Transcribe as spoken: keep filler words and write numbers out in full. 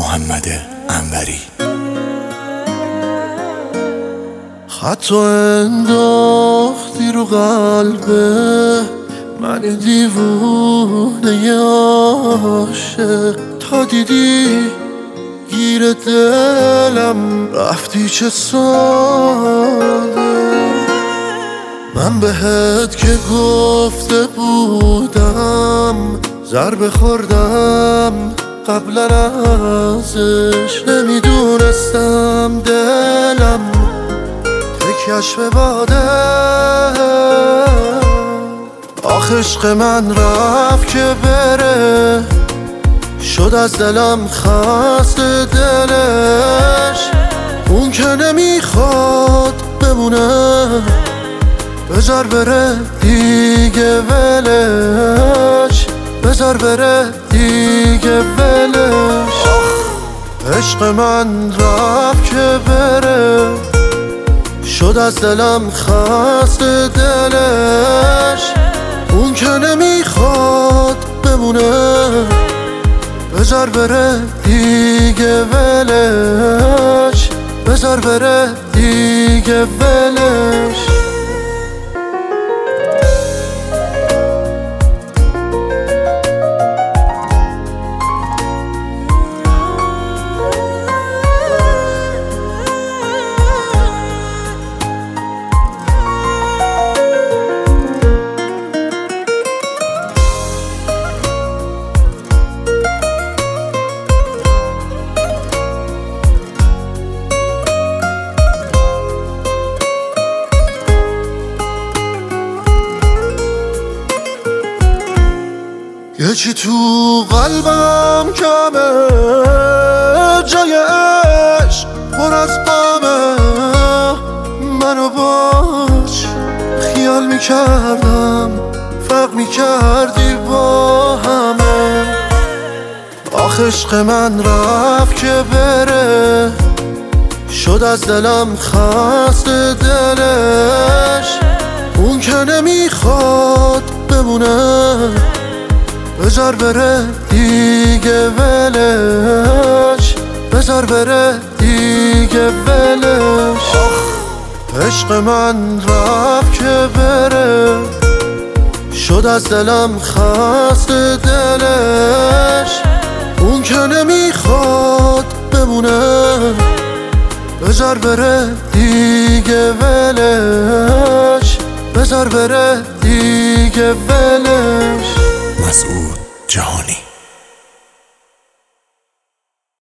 محمد انوری. خطو انداختی رو قلبه من دیوونه عاشق، تا دیدی گیر دلم رفتی چه ساده. من بهت که گفته بودم ضربه خوردم قبلا ازش، نمیدونستم دلم تکیش به باده. آخ عشق من رفت که بره، شد از دلم خسته دلش. اون که نمیخواد بمونه بذار بره دیگه ولش، بذار بره دیگه ولش. عشق من رفت که بره، شد از دلم خسته دلش. اون که نمیخواد بمونه بذار بره دیگه ولش، بذار بره دیگه ولش. یه چی تو قلبم کمه، جای عشق پر از غمه. منو باش خیال میکردم فرق میکردی با همه. آخ عشق من رفت که بره، شد از دلم خسته دلش. اون که نمیخواد بمونه بذار بره دیگه ولش، بذار بره دیگه ولش. عشق من رفت که بره، شد از دلم خسته دلش. اون که نمیخواد بمونه بذار بره دیگه ولش، بذار بره دیگه ولش. مسعود جهانی.